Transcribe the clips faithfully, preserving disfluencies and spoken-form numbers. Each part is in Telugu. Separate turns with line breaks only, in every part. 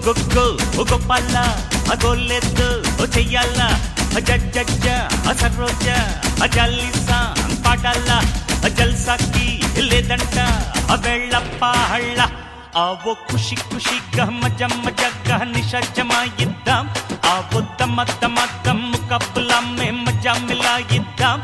గొగ్గో గొప్పల్ల గొల్లెద్దు చెయ్యాల జజ్జ సరోజ జల్లిసా పాటల్ల జల్సాకి లేదంట వెళ్ళప్ప హళ్ళ ఆవో ఖుషి ఖుషిగా మజ మజగా నిషా జమాయిద్దాం ఆవో దమ దమ దమ్ ముకబ్బలా మే మజా మిలాయిద్దాం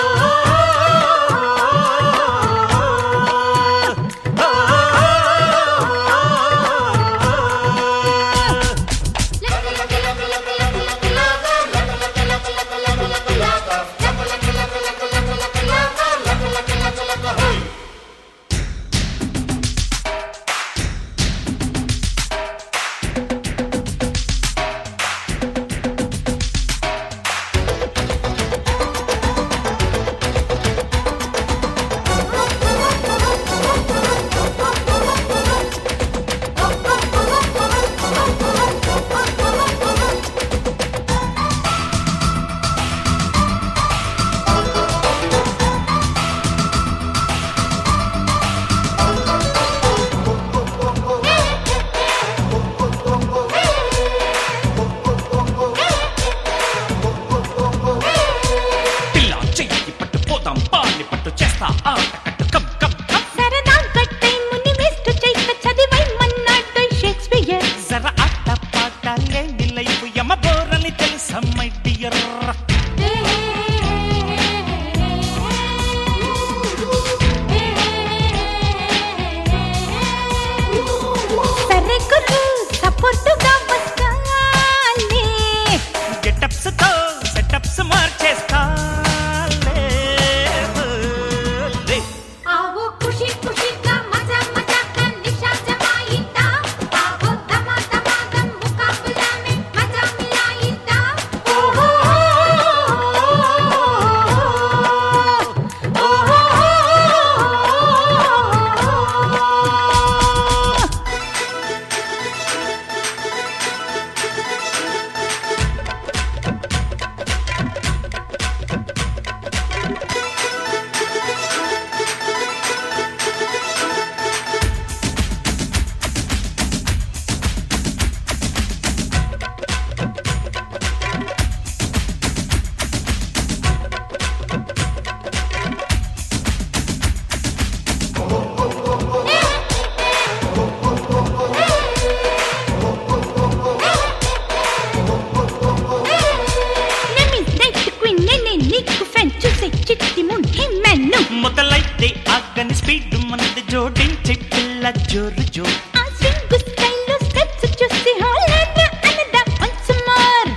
మొదలైతే ఆగని స్పీడ్ మనది జోడించే పిల్ల జోరు జోరు
ఆ స్వింగ్ స్టైల్లో స్టెప్స్ చూసి హాలన్న అనదా వన్స్ మోర్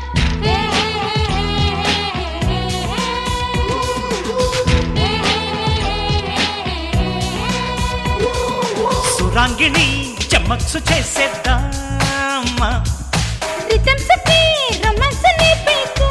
సురాంగిణి చమక్సు చేసేద్దామా
రిథమ్స్ కి రొమాన్స్ నేర్పిద్దామా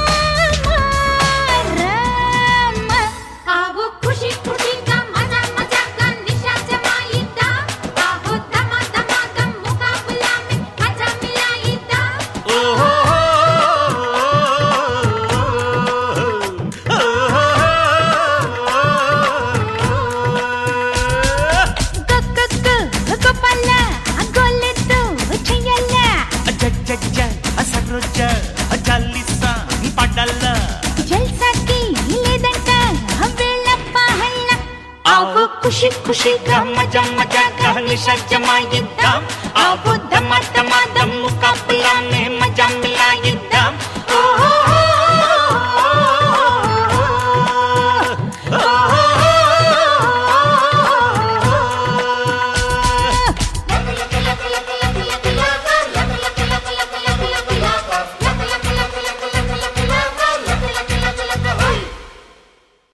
ఖుషి ఖుషిగా మజా మజాగా నిషా జమాయిద్దాం ఆవో దమ దమ దమ్